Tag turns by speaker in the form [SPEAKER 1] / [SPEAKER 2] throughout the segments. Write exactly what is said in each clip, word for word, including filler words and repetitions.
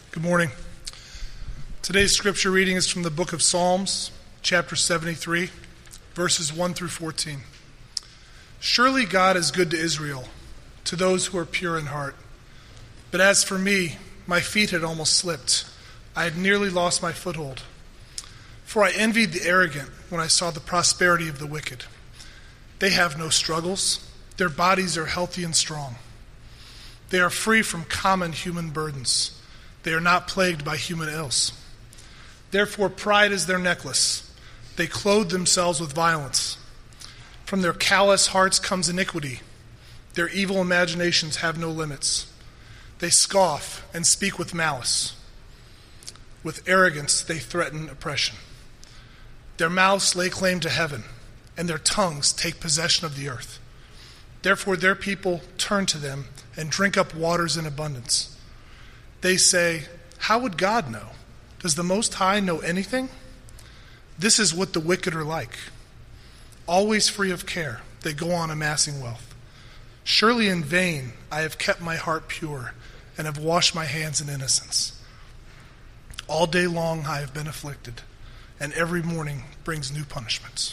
[SPEAKER 1] Good morning. Today's scripture reading is from the book of Psalms, chapter seventy-three, verses one through fourteen. Surely God is good to Israel, to those who are pure in heart. But as for me, my feet had almost slipped. I had nearly lost my foothold. For I envied the arrogant when I saw the prosperity of the wicked. They have no struggles. Their bodies are healthy and strong. They are free from common human burdens. They are not plagued by human ills. Therefore, pride is their necklace. They clothe themselves with violence. From their callous hearts comes iniquity. Their evil imaginations have no limits. They scoff and speak with malice. With arrogance, they threaten oppression. Their mouths lay claim to heaven, and their tongues take possession of the earth. Therefore, their people turn to them and drink up waters in abundance. They say, how would God know? Does the Most High know anything? This is what the wicked are like. Always free of care, they go on amassing wealth. Surely in vain I have kept my heart pure and have washed my hands in innocence. All day long I have been afflicted, and every morning brings new punishments.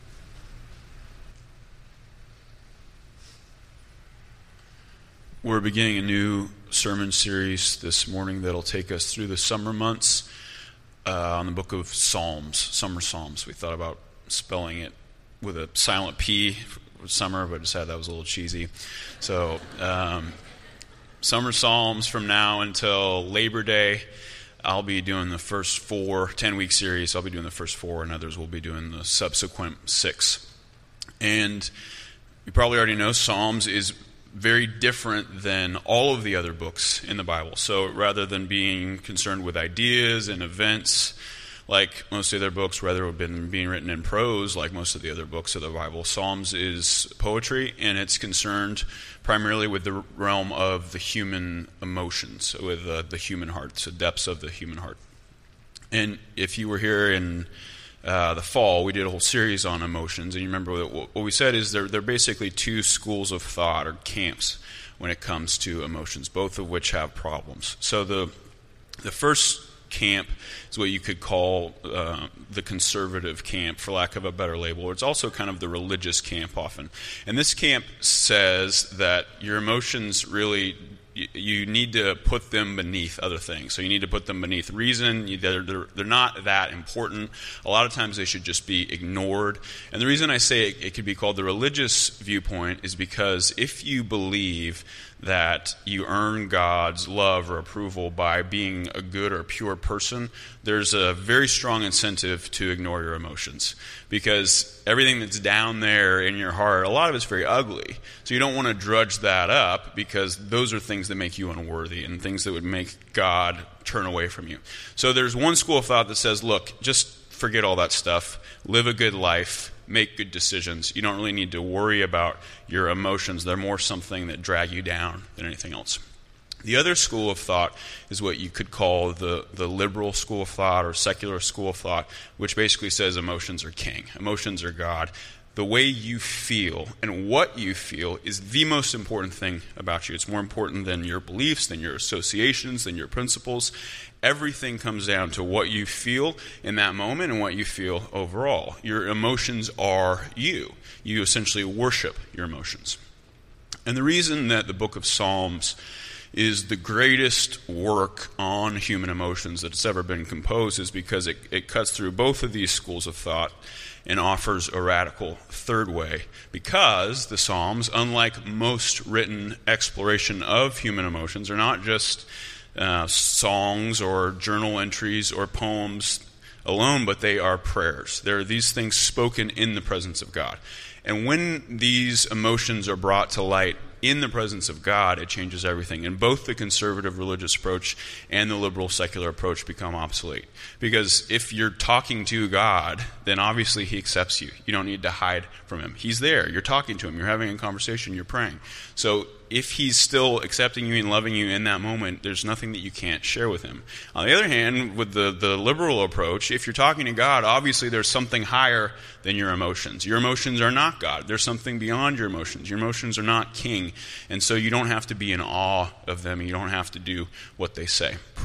[SPEAKER 2] We're beginning a new sermon series this morning that'll take us through the summer months uh, on the book of Psalms, Summer Psalms. We thought about spelling it with a silent P for summer, but decided that was a little cheesy. So, um, Summer Psalms from now until Labor Day. I'll be doing the first four, ten-week series. I'll be doing the first four, and others will be doing the subsequent six. And you probably already know Psalms is very different than all of the other books in the Bible. So rather than being concerned with ideas and events like most of the other books, rather have been being written in prose like most of the other books of the Bible, Psalms is poetry, and it's concerned primarily with the realm of the human emotions, with uh, the human heart, the depths of the human heart. And if you were here in Uh, the fall, we did a whole series on emotions, and you remember what, what we said is they're, they're basically two schools of thought or camps when it comes to emotions, both of which have problems. So the the first camp is what you could call uh, the conservative camp, for lack of a better label. It's also kind of the religious camp often. And this camp says that your emotions really, you need to put them beneath other things. So you need to put them beneath reason. You, they're, they're, they're not that important. A lot of times they should just be ignored. And the reason I say it, it could be called the religious viewpoint is because if you believe that you earn God's love or approval by being a good or pure person, there's a very strong incentive to ignore your emotions, because everything that's down there in your heart, a lot of it's very ugly. So you don't want to drudge that up, because those are things that make you unworthy and things that would make God turn away from you. So there's one school of thought that says, look, just forget all that stuff, live a good life, make good decisions. You don't really need to worry about your emotions. They're more something that drag you down than anything else. The other school of thought is what you could call the, the liberal school of thought or secular school of thought, which basically says emotions are king. Emotions are God. The way you feel and what you feel is the most important thing about you. It's more important than your beliefs, than your associations, than your principles. Everything comes down to what you feel in that moment and what you feel overall. Your emotions are you. You essentially worship your emotions. And the reason that the book of Psalms is the greatest work on human emotions that's ever been composed is because it, it cuts through both of these schools of thought and offers a radical third way, because the Psalms, unlike most written exploration of human emotions, are not just uh, songs or journal entries or poems alone, but they are prayers. There are these things spoken in the presence of God. And when these emotions are brought to light in the presence of God, it changes everything. And both the conservative religious approach and the liberal secular approach become obsolete. Because if you're talking to God, then obviously He accepts you. You don't need to hide from Him. He's there. You're talking to Him. You're having a conversation. You're praying. So if He's still accepting you and loving you in that moment, there's nothing that you can't share with Him. On the other hand, with the, the liberal approach, if you're talking to God, obviously there's something higher than your emotions. Your emotions are not God. There's something beyond your emotions. Your emotions are not king. And so you don't have to be in awe of them. You don't have to do what they say.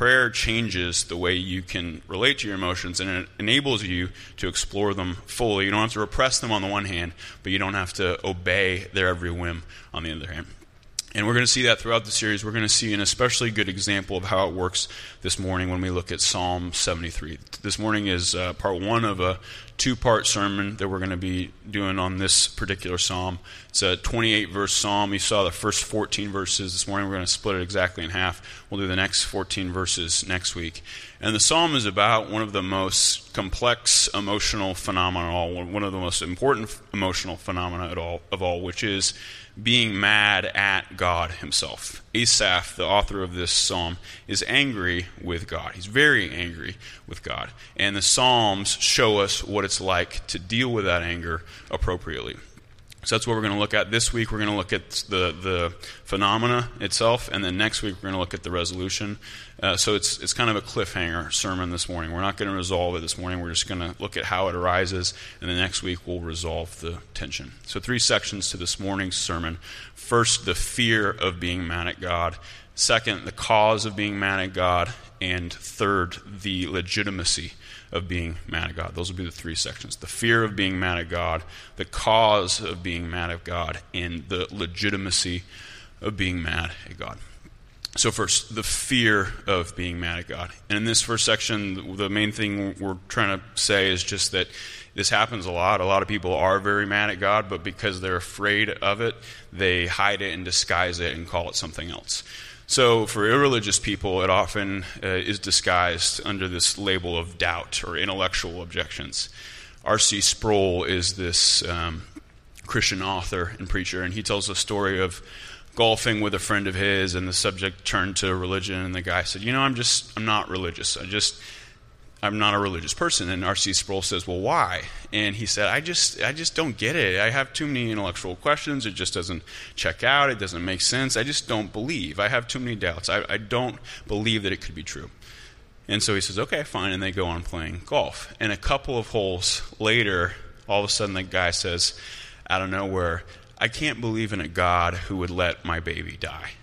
[SPEAKER 2] prayer changes the way you can relate to your emotions, and it enables you to explore them fully. You don't have to repress them on the one hand, but you don't have to obey their every whim on the other hand. And we're going to see that throughout the series. We're going to see an especially good example of how it works this morning when we look at Psalm seventy-three. This morning is uh, part one of a two-part sermon that we're going to be doing on this particular psalm. It's a twenty-eight verse psalm. You saw the first fourteen verses this morning. We're going to split it exactly in half. We'll do the next fourteen verses next week. And the psalm is about one of the most complex emotional phenomena of all, one of the most important emotional phenomena at all, of all, which is being mad at God himself. Asaph, the author of this psalm, is angry with God. He's very angry with God. And the Psalms show us what it's like to deal with that anger appropriately. So that's what we're going to look at this week. We're going to look at the, the phenomena itself, and then next week we're going to look at the resolution. Uh, so it's it's kind of a cliffhanger sermon this morning. We're not going to resolve it this morning. We're just going to look at how it arises, and then next week we'll resolve the tension. So three sections to this morning's sermon. First, the fear of being mad at God. Second, the cause of being mad at God. And third, the legitimacy of being mad at God. Those will be the three sections. The fear of being mad at God, the cause of being mad at God, and the legitimacy of being mad at God. So first, the fear of being mad at God. And in this first section, the main thing we're trying to say is just that this happens a lot. A lot of people are very mad at God, but because they're afraid of it, they hide it and disguise it and call it something else. So for irreligious people, it often uh, is disguised under this label of doubt or intellectual objections. R C Sproul is this um, Christian author and preacher, and he tells a story of golfing with a friend of his, and the subject turned to religion, and the guy said, you know, I'm just, I'm not religious. I just, I'm not a religious person. And R C Sproul says, well, why? And he said, I just, I just don't get it. I have too many intellectual questions. It just doesn't check out. It doesn't make sense. I just don't believe. I have too many doubts. I, I don't believe that it could be true. And so he says, okay, fine. And they go on playing golf. And a couple of holes later, all of a sudden the guy says, out of nowhere, I can't believe in a God who would let my baby die.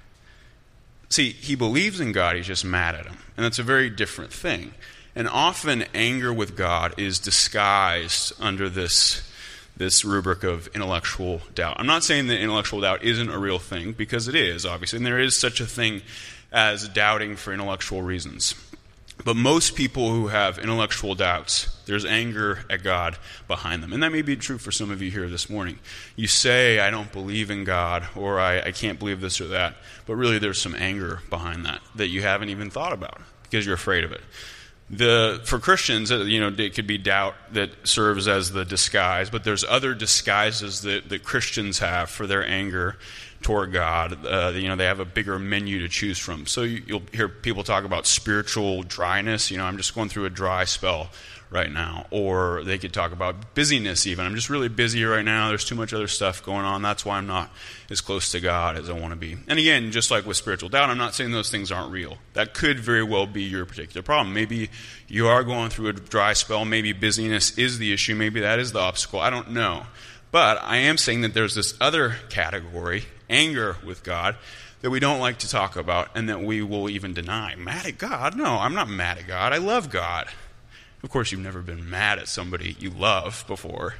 [SPEAKER 2] See, he believes in God. He's just mad at him. And that's a very different thing. And often anger with God is disguised under this, this rubric of intellectual doubt. I'm not saying that intellectual doubt isn't a real thing, because it is, obviously. And there is such a thing as doubting for intellectual reasons. But most people who have intellectual doubts, there's anger at God behind them. And that may be true for some of you here this morning. You say, I don't believe in God, or I, I can't believe this or that. But really there's some anger behind that that you haven't even thought about because you're afraid of it. The, for Christians, you know, it could be doubt that serves as the disguise, but there's other disguises that, that Christians have for their anger toward God. Uh, you know, they have a bigger menu to choose from. So you, you'll hear people talk about spiritual dryness. You know, I'm just going through a dry spell right now. Or they could talk about busyness even. I'm just really busy right now. There's too much other stuff going on. That's why I'm not as close to God as I want to be. And again, just like with spiritual doubt, I'm not saying those things aren't real. That could very well be your particular problem. Maybe you are going through a dry spell. Maybe busyness is the issue. Maybe that is the obstacle. I don't know. But I am saying that there's this other category, anger with God, that we don't like to talk about and that we will even deny. Mad at God? No, I'm not mad at God. I love God. Of course, you've never been mad at somebody you love before.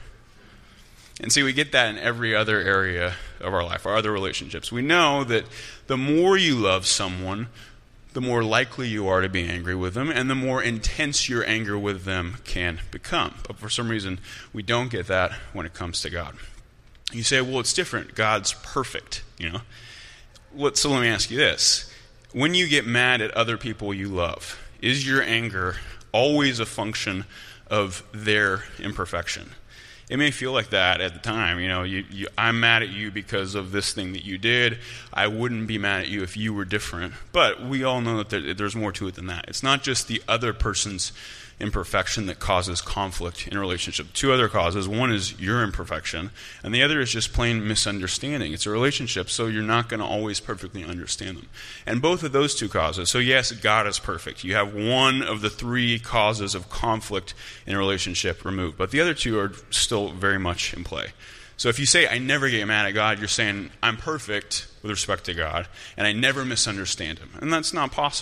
[SPEAKER 2] And see, we get that in every other area of our life, our other relationships. We know that the more you love someone, the more likely you are to be angry with them, and the more intense your anger with them can become. But for some reason, we don't get that when it comes to God. You say, well, it's different. God's perfect, you know. So let me ask you this. When you get mad at other people you love, is your anger always a function of their imperfection? It may feel like that at the time. You know, you, you, I'm mad at you because of this thing that you did. I wouldn't be mad at you if you were different. But we all know that there, there's more to it than that. It's not just the other person's imperfection that causes conflict in a relationship. Two other causes. One is your imperfection, and the other is just plain misunderstanding. It's a relationship, so you're not going to always perfectly understand them. And both of those two causes, so yes, God is perfect. You have one of the three causes of conflict in a relationship removed, but the other two are still very much in play. So if you say, I never get mad at God, you're saying, I'm perfect with respect to God, and I never misunderstand him. And that's not possible.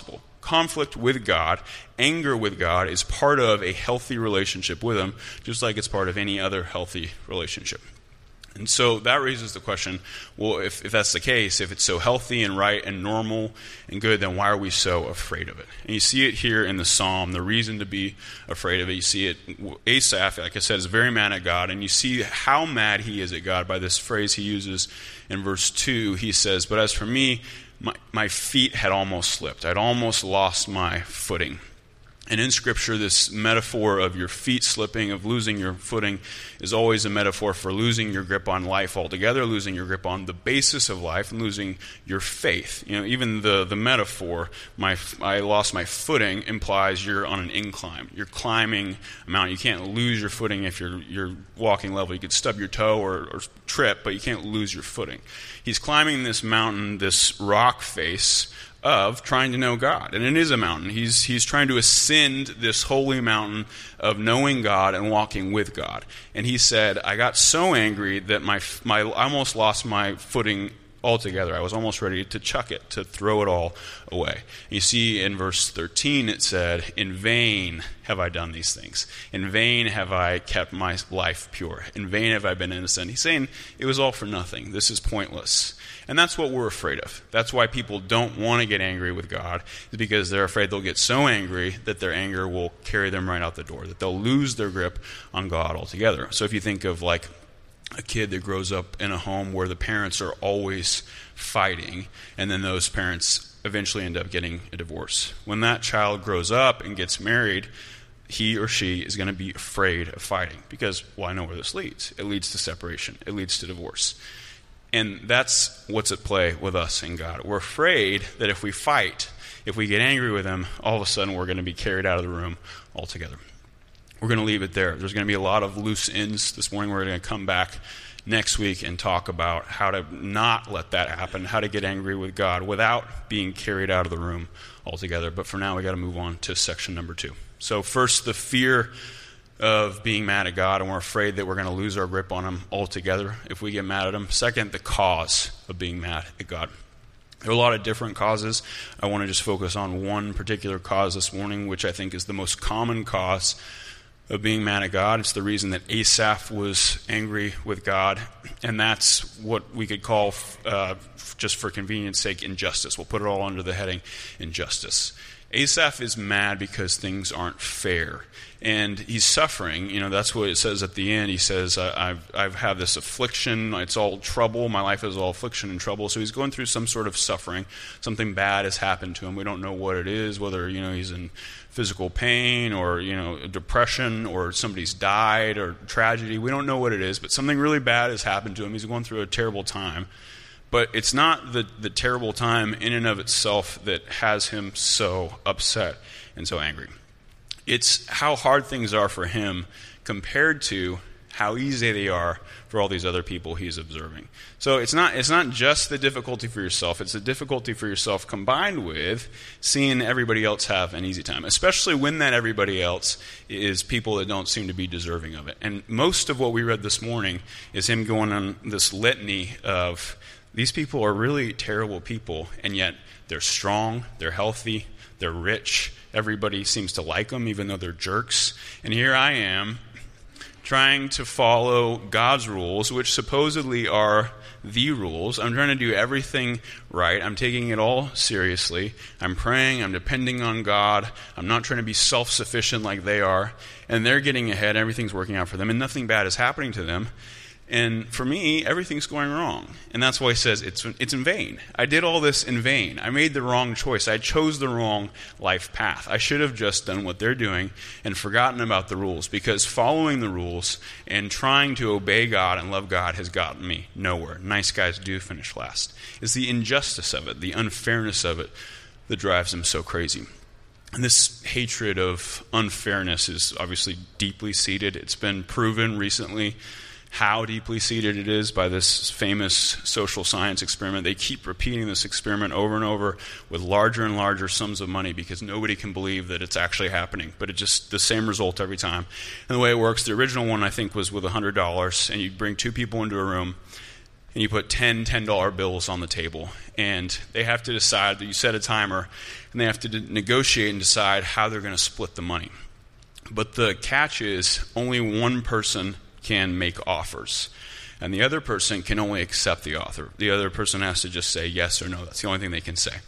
[SPEAKER 2] conflict with God, anger with God, is part of a healthy relationship with him, just like it's part of any other healthy relationship. And so that raises the question, well, if, if that's the case, if it's so healthy and right and normal and good, then why are we so afraid of it? And you see it here in the psalm, the reason to be afraid of it. You see it, Asaph, like I said, is very mad at God, and you see how mad he is at God by this phrase he uses in verse two. He says, but as for me, my, my feet had almost slipped. I'd almost lost my footing. And in Scripture, this metaphor of your feet slipping, of losing your footing, is always a metaphor for losing your grip on life altogether, losing your grip on the basis of life, and losing your faith. You know, even the, the metaphor, my I lost my footing, implies you're on an incline. You're climbing a mountain. You can't lose your footing if you're you're walking level. You could stub your toe or, or trip, but you can't lose your footing. He's climbing this mountain, this rock face, of trying to know God. And it is a mountain. He's he's trying to ascend this holy mountain of knowing God and walking with God. And he said, I got so angry that my my I almost lost my footing altogether. I was almost ready to chuck it, to throw it all away. And you see in verse thirteen it said, in vain have I done these things. In vain have I kept my life pure. In vain have I been innocent. He's saying it was all for nothing. This is pointless. And that's what we're afraid of. That's why people don't want to get angry with God, is because they're afraid they'll get so angry that their anger will carry them right out the door, that they'll lose their grip on God altogether. So if you think of like a kid that grows up in a home where the parents are always fighting, and then those parents eventually end up getting a divorce. When that child grows up and gets married, he or she is going to be afraid of fighting because, well, I know where this leads. It leads to separation. It leads to divorce. And that's what's at play with us and God. We're afraid that if we fight, if we get angry with him, all of a sudden we're going to be carried out of the room altogether. We're going to leave it there. There's going to be a lot of loose ends. This morning we're going to come back next week and talk about how to not let that happen, how to get angry with God without being carried out of the room altogether. But for now, we got to move on to section number two. So first, the fear of being mad at God, and we're afraid that we're going to lose our grip on him altogether if we get mad at him. Second, the cause of being mad at God. There are a lot of different causes. I want to just focus on one particular cause this morning, which I think is the most common cause of being mad at God. It's the reason that Asaph was angry with God, and that's what we could call, uh, just for convenience sake, injustice. We'll put it all under the heading injustice. Asaph is mad because things aren't fair, and he's suffering. You know, that's what it says at the end. He says, I've, I've had this affliction. It's all trouble. My life is all affliction and trouble. So he's going through some sort of suffering. Something bad has happened to him. We don't know what it is, whether, you know, he's in physical pain or, you know, depression or somebody's died or tragedy. We don't know what it is, but something really bad has happened to him. He's going through a terrible time. But it's not the, the terrible time in and of itself that has him so upset and so angry. It's how hard things are for him compared to how easy they are for all these other people he's observing. So it's not it's not just the difficulty for yourself. It's the difficulty for yourself combined with seeing everybody else have an easy time, especially when that everybody else is people that don't seem to be deserving of it. And most of what we read this morning is him going on this litany of these people are really terrible people, and yet they're strong, they're healthy, they're rich. Everybody seems to like them, even though they're jerks. And here I am, trying to follow God's rules, which supposedly are the rules. I'm trying to do everything right. I'm taking it all seriously. I'm praying. I'm depending on God. I'm not trying to be self-sufficient like they are. And they're getting ahead. Everything's working out for them, and nothing bad is happening to them. And for me, everything's going wrong. And that's why he says it's it's in vain. I did all this in vain. I made the wrong choice. I chose the wrong life path. I should have just done what they're doing and forgotten about the rules, because following the rules and trying to obey God and love God has gotten me nowhere. Nice guys do finish last. It's the injustice of it, the unfairness of it, that drives him so crazy. And this hatred of unfairness is obviously deeply seated. It's been proven recently how deeply seated it is by this famous social science experiment. They keep repeating this experiment over and over with larger and larger sums of money because nobody can believe that it's actually happening. But it's just the same result every time. And the way it works, the original one I think was with one hundred dollars, and you bring two people into a room, and you put ten ten-dollar bills on the table, and they have to decide, you set a timer, and they have to de- negotiate and decide how they're going to split the money. But the catch is only one person can make offers, and the other person can only accept the offer. The other person has to just say yes or no. That's the only thing they can say.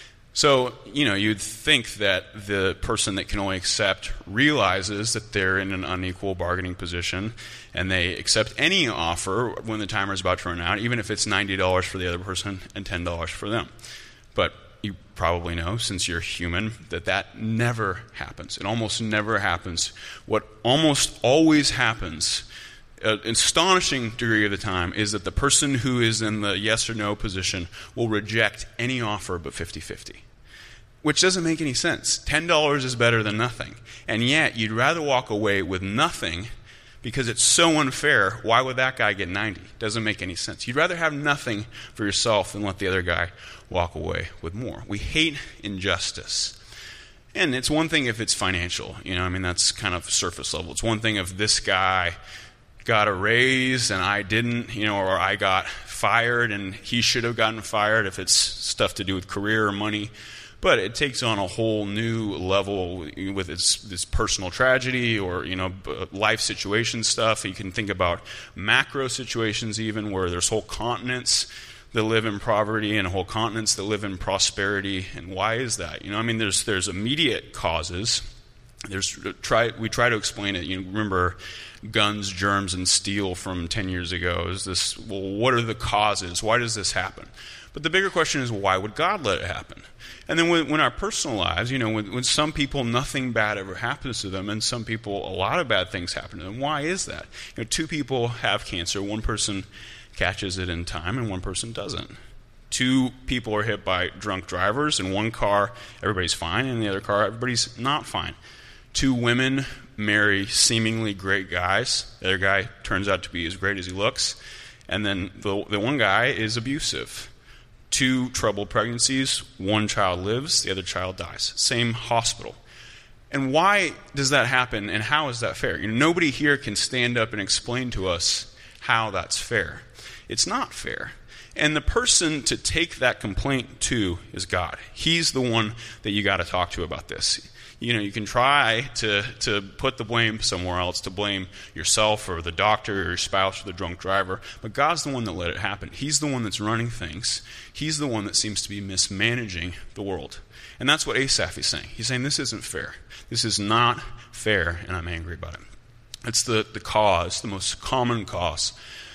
[SPEAKER 2] So, you know, you'd think that the person that can only accept realizes that they're in an unequal bargaining position, and they accept any offer when the timer is about to run out, even if it's ninety dollars for the other person and ten dollars for them. But you probably know, since you're human, that that never happens. It almost never happens. What almost always happens, an astonishing degree of the time, is that the person who is in the yes or no position will reject any offer but fifty-fifty, which doesn't make any sense. ten dollars is better than nothing, and yet you'd rather walk away with nothing because it's so unfair. Why would that guy get ninety? Doesn't make any sense. You'd rather have nothing for yourself than let the other guy walk away with more. We hate injustice. And it's one thing if it's financial, you know, I mean, that's kind of surface level. It's one thing if this guy got a raise and I didn't, you know, or I got fired and he should have gotten fired if it's stuff to do with career or money. But it takes on a whole new level with its this personal tragedy or, you know, life situation stuff. You can think about macro situations even where there's whole continents that live in poverty and whole continents that live in prosperity. And why is that? You know, I mean, there's there's immediate causes. There's try we try to explain it. You know, remember guns, germs, and steel from ten years ago. Is this, well, what are the causes? Why does this happen? But the bigger question is, why would God let it happen? And then when, when our personal lives, you know, when, when some people nothing bad ever happens to them, and some people a lot of bad things happen to them, why is that? You know, two people have cancer. One person catches it in time, and one person doesn't. Two people are hit by drunk drivers. In one car, everybody's fine. In the other car, everybody's not fine. Two women marry seemingly great guys. The other guy turns out to be as great as he looks. And then the, the one guy is abusive. Two troubled pregnancies. One child lives, the other child dies. Same hospital. And why does that happen, and how is that fair? You know, nobody here can stand up and explain to us how that's fair. It's not fair. And the person to take that complaint to is God. He's the one that you got to talk to about this. You know, you can try to, to put the blame somewhere else, to blame yourself or the doctor or your spouse or the drunk driver, but God's the one that let it happen. He's the one that's running things. He's the one that seems to be mismanaging the world. And that's what Asaph is saying. He's saying this isn't fair. This is not fair, and I'm angry about it. It's the, the cause, the most common cause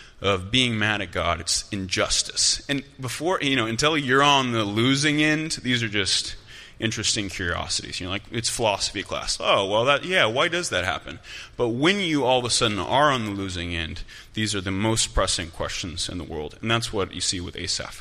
[SPEAKER 2] of being mad at God. It's injustice. And before, you know, until you're on the losing end, these are just interesting curiosities. You know, like, it's philosophy class. Oh, well, that, yeah, why does that happen? But when you all of a sudden are on the losing end, these are the most pressing questions in the world. And that's what you see with Asaph.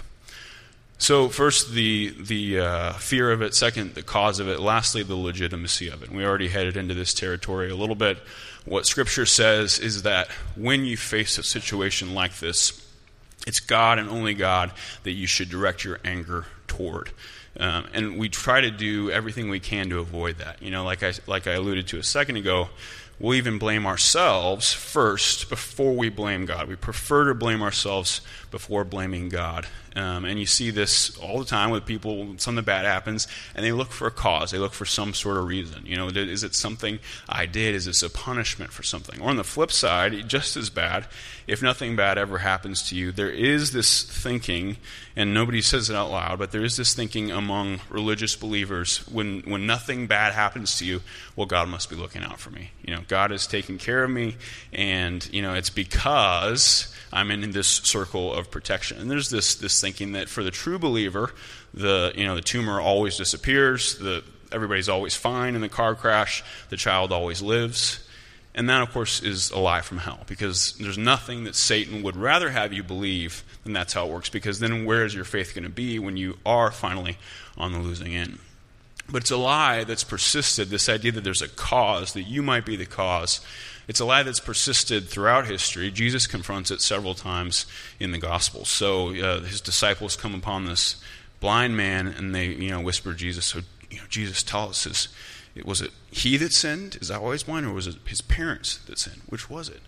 [SPEAKER 2] So first, the the uh, fear of it. Second, the cause of it. Lastly, the legitimacy of it. And we already headed into this territory a little bit. What Scripture says is that when you face a situation like this, it's God and only God that you should direct your anger toward. Um, and we try to do everything we can to avoid that. You know, like I like I alluded to a second ago, we'll even blame ourselves first before we blame God. We prefer to blame ourselves before blaming God. Um, and you see this all the time with people when something bad happens, and they look for a cause. They look for some sort of reason. You know, is it something I did? Is this a punishment for something? Or on the flip side, just as bad, if nothing bad ever happens to you, there is this thinking, and nobody says it out loud, but there is this thinking among religious believers, when, when nothing bad happens to you, well, God must be looking out for me. You know, God is taking care of me, and, you know, it's because I'm in this circle of protection. And there's this this thinking that for the true believer, the you know the tumor always disappears, the everybody's always fine in the car crash, the child always lives. And that, of course, is a lie from hell, because there's nothing that Satan would rather have you believe than that's how it works, because then where is your faith going to be when you are finally on the losing end? But it's a lie that's persisted, this idea that there's a cause, that you might be the cause. It's a lie that's persisted throughout history. Jesus confronts it several times in the Gospels. So uh, his disciples come upon this blind man, and they, you know, whisper to Jesus, so, you know, Jesus, tell us, is, was it he that sinned? Is that why he's blind? Or was it his parents that sinned? Which was it?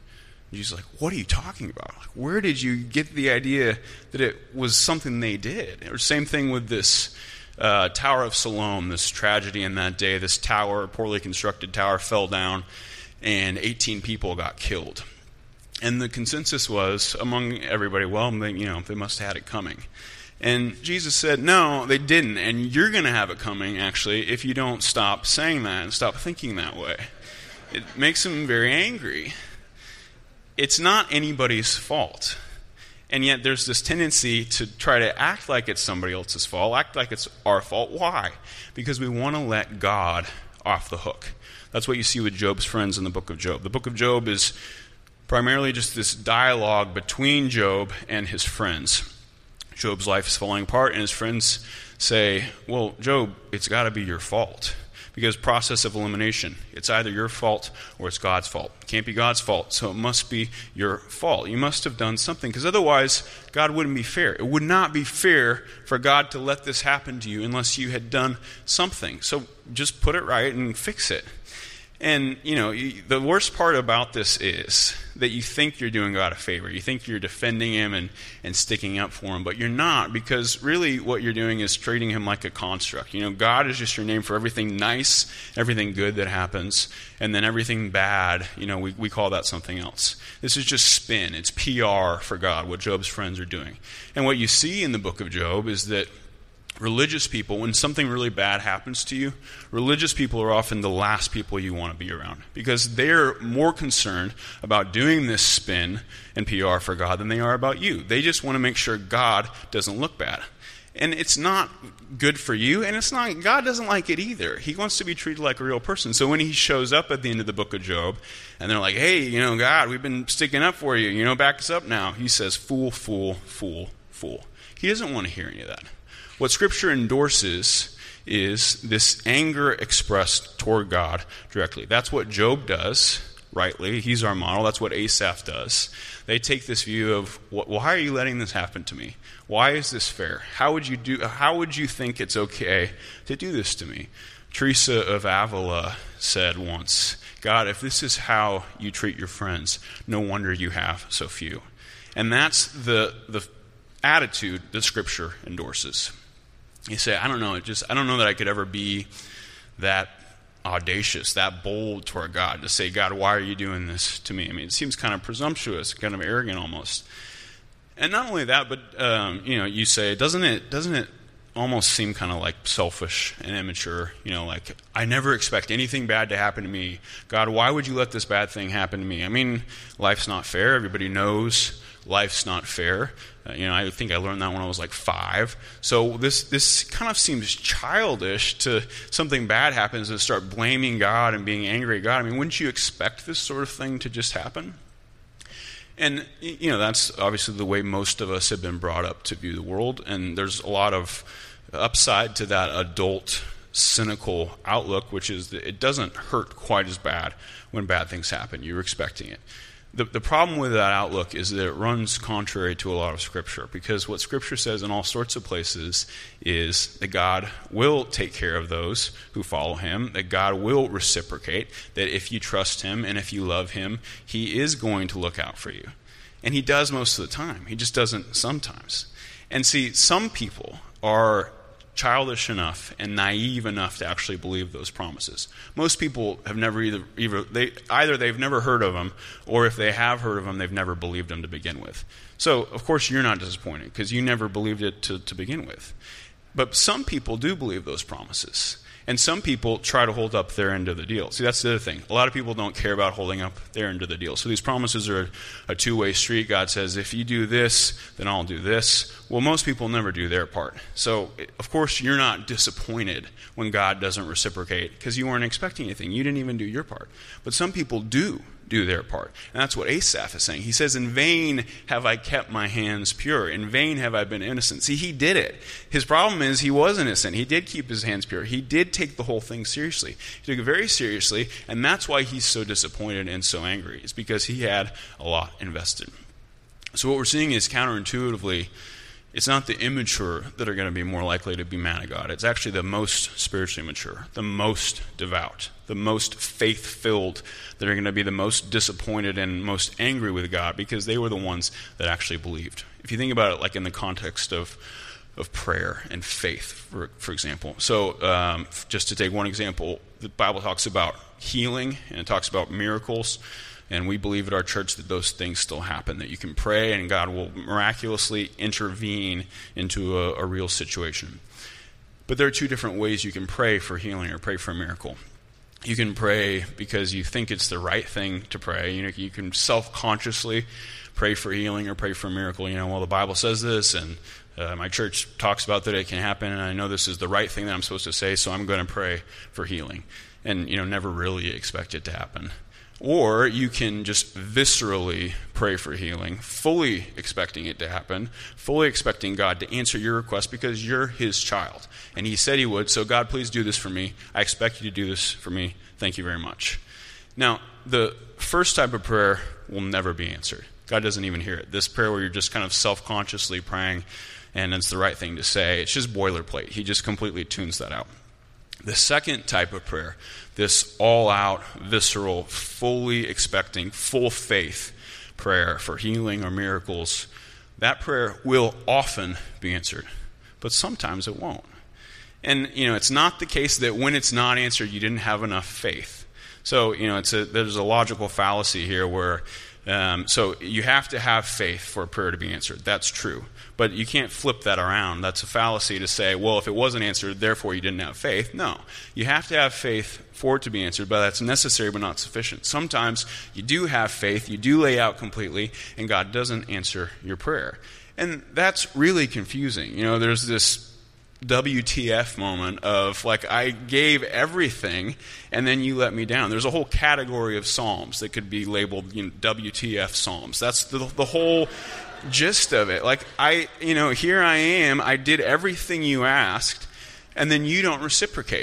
[SPEAKER 2] Jesus is like, what are you talking about? Like, where did you get the idea that it was something they did? Or same thing with this uh, Tower of Siloam, this tragedy in that day. This tower, poorly constructed tower, fell down, and eighteen people got killed. And the consensus was among everybody, well, they, you know, they must have had it coming. And Jesus said, no, they didn't. And you're going to have it coming, actually, if you don't stop saying that and stop thinking that way. It makes him very angry. It's not anybody's fault. And yet there's this tendency to try to act like it's somebody else's fault, act like it's our fault. Why? Because we want to let God off the hook. That's what you see with Job's friends in the book of Job. The book of Job is primarily just this dialogue between Job and his friends. Job's life is falling apart, and his friends say, well, Job, it's got to be your fault. Because process of elimination, it's either your fault or it's God's fault. It can't be God's fault, so it must be your fault. You must have done something, because otherwise God wouldn't be fair. It would not be fair for God to let this happen to you unless you had done something. So just put it right and fix it. And, you know, the worst part about this is that you think you're doing God a favor. You think you're defending him and, and sticking up for him, but you're not, because really what you're doing is treating him like a construct. You know, God is just your name for everything nice, everything good that happens, and then everything bad, you know, we, we call that something else. This is just spin. It's P R for God, what Job's friends are doing. And what you see in the book of Job is that religious people, when something really bad happens to you, religious people are often the last people you want to be around, because they're more concerned about doing this spin and P R for God than they are about you. They just want to make sure God doesn't look bad. And it's not good for you, and it's not, God doesn't like it either. He wants to be treated like a real person. So when he shows up at the end of the book of Job, and they're like, hey, you know, God, we've been sticking up for you, you know, back us up now. He says, fool, fool, fool, fool. He doesn't want to hear any of that. What Scripture endorses is this anger expressed toward God directly. That's what Job does, rightly. He's our model. That's what Asaph does. They take this view of, why are you letting this happen to me? Why is this fair? How would you do? How would you think it's okay to do this to me? Teresa of Avila said once, God, if this is how you treat your friends, no wonder you have so few. And that's the the attitude that Scripture endorses. You say, I don't know, it just I don't know that I could ever be that audacious, that bold toward God, to say, God, why are you doing this to me? I mean, it seems kind of presumptuous, kind of arrogant almost. And not only that, but um, you know, you say, doesn't it doesn't it almost seem kind of like selfish and immature? You know, like, I never expect anything bad to happen to me. God, why would you let this bad thing happen to me? I mean, life's not fair. Everybody knows life's not fair. Uh, you know, I think I learned that when I was like five. So this this kind of seems childish to something bad happens and start blaming God and being angry at God. I mean, wouldn't you expect this sort of thing to just happen? And, you know, that's obviously the way most of us have been brought up to view the world. And there's a lot of upside to that adult, cynical outlook, which is that it doesn't hurt quite as bad when bad things happen. You're expecting it. The, the problem with that outlook is that it runs contrary to a lot of Scripture, because what Scripture says in all sorts of places is that God will take care of those who follow him, that God will reciprocate, that if you trust him and if you love him, he is going to look out for you. And he does most of the time. He just doesn't sometimes. And see, some people are childish enough and naive enough to actually believe those promises. Most people have never either, either they either they've never heard of them, or if they have heard of them, they've never believed them to begin with. So, of course, you're not disappointed because you never believed it to, to begin with. But some people do believe those promises. And some people try to hold up their end of the deal. See, that's the other thing. A lot of people don't care about holding up their end of the deal. So these promises are a two-way street. God says, if you do this, then I'll do this. Well, most people never do their part. So, of course, you're not disappointed when God doesn't reciprocate because you weren't expecting anything. You didn't even do your part. But some people do do their part. And that's what Asaph is saying. He says, in vain have I kept my hands pure. In vain have I been innocent. See, he did it. His problem is he was innocent. He did keep his hands pure. He did take the whole thing seriously. He took it very seriously, and that's why he's so disappointed and so angry. It's because he had a lot invested. So what we're seeing is counterintuitively, It's not the immature that are going to be more likely to be mad at God. It's actually the most spiritually mature, the most devout, the most faith-filled that are going to be the most disappointed and most angry with God because they were the ones that actually believed. If you think about it like in the context of of prayer and faith, for, for example. So um, just to take one example, the Bible talks about healing and it talks about miracles. And we believe at our church that those things still happen, that you can pray and God will miraculously intervene into a, a real situation. But there are two different ways you can pray for healing or pray for a miracle. You can pray because you think it's the right thing to pray. You know, you can self-consciously pray for healing or pray for a miracle. You know, well, the Bible says this, and uh, my church talks about that it can happen, and I know this is the right thing that I'm supposed to say, so I'm going to pray for healing. And, you know, never really expect it to happen. Or you can just viscerally pray for healing, fully expecting it to happen, fully expecting God to answer your request because you're his child. And he said he would, so God, please do this for me. I expect you to do this for me. Thank you very much. Now, the first type of prayer will never be answered. God doesn't even hear it. This prayer where you're just kind of self-consciously praying and it's the right thing to say, it's just boilerplate. He just completely tunes that out. The second type of prayer, this all-out, visceral, fully expecting, full faith prayer for healing or miracles, that prayer will often be answered, but sometimes it won't. And, you know, it's not the case that when it's not answered, you didn't have enough faith. So, you know, it's a, there's a logical fallacy here where, um, so you have to have faith for a prayer to be answered. That's true. But you can't flip that around. That's a fallacy to say, well, if it wasn't answered, therefore you didn't have faith. No. You have to have faith for it to be answered, but that's necessary but not sufficient. Sometimes you do have faith, you do lay out completely, and God doesn't answer your prayer. And that's really confusing. You know, there's this W T F moment of, like, I gave everything, and then you let me down. There's a whole category of psalms that could be labeled, you know, W T F psalms. That's the, the whole gist of it. Like, I, you know, here I am, I did everything you asked, and then you don't reciprocate.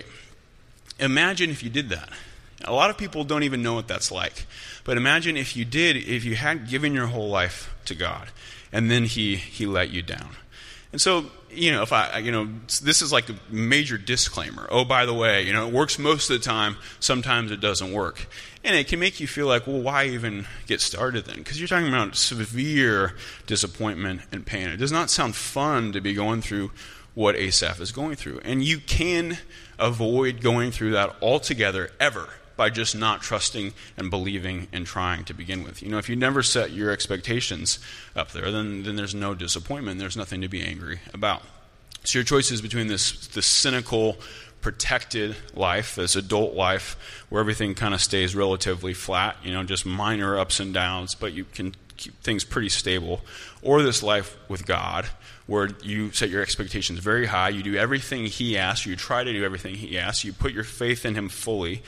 [SPEAKER 2] Imagine if you did that. A lot of people don't even know what that's like. But imagine if you did, if you had given your whole life to God, and then he, he let you down. And so, you know, if I, you know, this is like a major disclaimer. Oh, by the way, you know, it works most of the time. Sometimes it doesn't work. And it can make you feel like, well, why even get started then? Because you're talking about severe disappointment and pain. It does not sound fun to be going through what Asaph is going through. And you can avoid going through that altogether ever by just not trusting and believing and trying to begin with. You know, if you never set your expectations up there, then, then there's no disappointment. There's nothing to be angry about. So your choice is between this, this cynical, protected life, this adult life, where everything kind of stays relatively flat, you know, just minor ups and downs, but you can keep things pretty stable, or this life with God, where you set your expectations very high, you do everything he asks, you try to do everything he asks, you put your faith in him fully,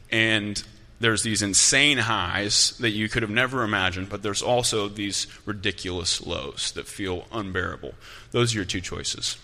[SPEAKER 2] and there's these insane highs that you could have never imagined, but there's also these ridiculous lows that feel unbearable. Those are your two choices.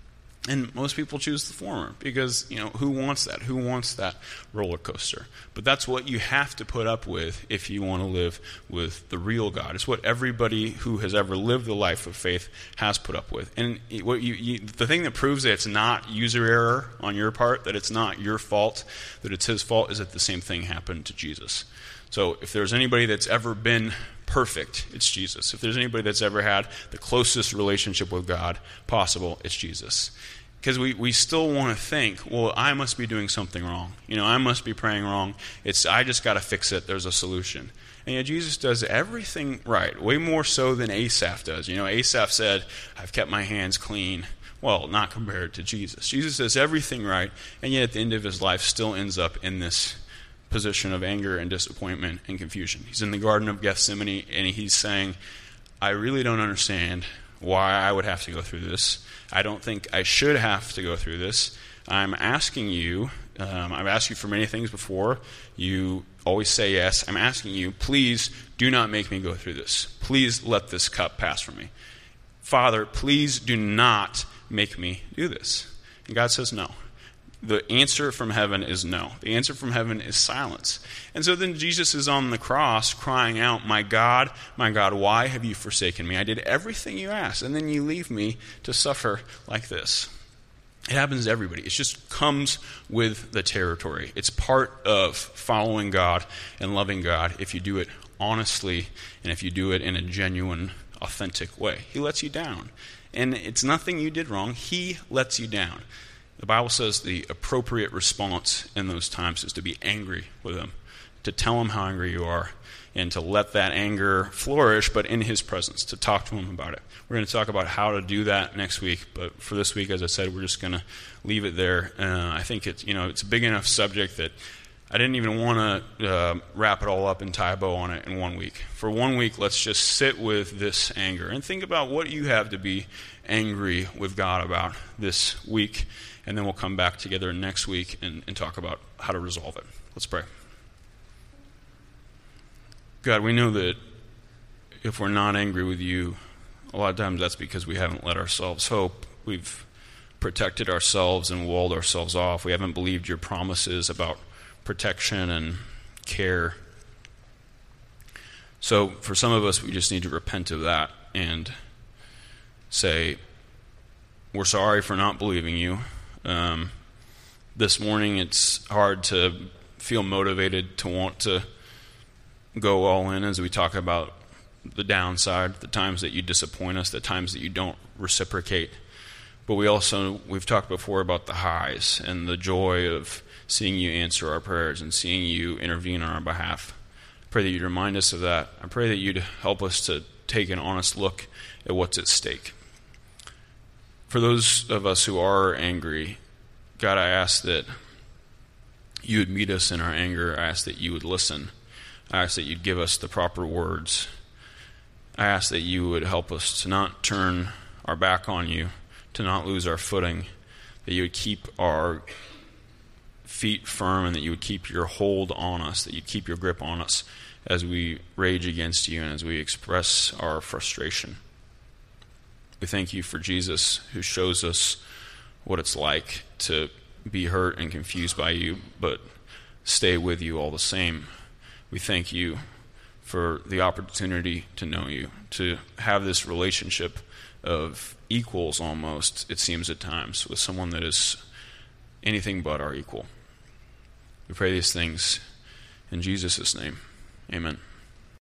[SPEAKER 2] And most people choose the former because, you know, who wants that? Who wants that roller coaster? But that's what you have to put up with if you want to live with the real God. It's what everybody who has ever lived the life of faith has put up with. And what you, you, the thing that proves that it's not user error on your part, that it's not your fault, that it's his fault, is that the same thing happened to Jesus. So if there's anybody that's ever been perfect, it's Jesus. If there's anybody that's ever had the closest relationship with God possible, it's Jesus. Because we, we still want to think, well, I must be doing something wrong. You know, I must be praying wrong. It's I just got to fix it. There's a solution. And yet Jesus does everything right, way more so than Asaph does. You know, Asaph said, I've kept my hands clean. Well, not compared to Jesus. Jesus does everything right, and yet at the end of his life still ends up in this position of anger and disappointment and confusion. He's in the Garden of Gethsemane, and he's saying, I really don't understand why I would have to go through this. I don't think I should have to go through this. I'm asking you, um, I've asked you for many things before. You always say yes. I'm asking you, please do not make me go through this. Please let this cup pass from me. Father, please do not make me do this. And God says no. The answer from heaven is no. The answer from heaven is silence. And so then Jesus is on the cross crying out, my God, my God, why have you forsaken me? I did everything you asked, and then you leave me to suffer like this. It happens to everybody. It just comes with the territory. It's part of following God and loving God if you do it honestly and if you do it in a genuine, authentic way. He lets you down. And it's nothing you did wrong. He lets you down. The Bible says the appropriate response in those times is to be angry with him, to tell him how angry you are, and to let that anger flourish, but in his presence, to talk to him about it. We're going to talk about how to do that next week, but for this week, as I said, we're just going to leave it there. Uh, I think it's, you know, it's a big enough subject that I didn't even want to uh, wrap it all up and tie a bow on it in one week. For one week, let's just sit with this anger and think about what you have to be angry with God about this week, and then we'll come back together next week and, and talk about how to resolve it. Let's pray. God, we know that if we're not angry with you, a lot of times that's because we haven't let ourselves hope. We've protected ourselves and walled ourselves off. We haven't believed your promises about protection and care. So for some of us, we just need to repent of that and say, we're sorry for not believing you. Um, this morning, it's hard to feel motivated to want to go all in as we talk about the downside, the times that you disappoint us, the times that you don't reciprocate. But we also, we've talked before about the highs and the joy of seeing you answer our prayers and seeing you intervene on our behalf. I pray that you'd remind us of that. I pray that you'd help us to take an honest look at what's at stake. For those of us who are angry, God, I ask that you would meet us in our anger. I ask that you would listen. I ask that you'd give us the proper words. I ask that you would help us to not turn our back on you, to not lose our footing, that you would keep our feet firm and that you would keep your hold on us, that you'd keep your grip on us as we rage against you and as we express our frustration. We thank you for Jesus, who shows us what it's like to be hurt and confused by you, but stay with you all the same. We thank you for the opportunity to know you, to have this relationship of equals almost, it seems at times, with someone that is anything but our equal. We pray these things in Jesus' name. Amen.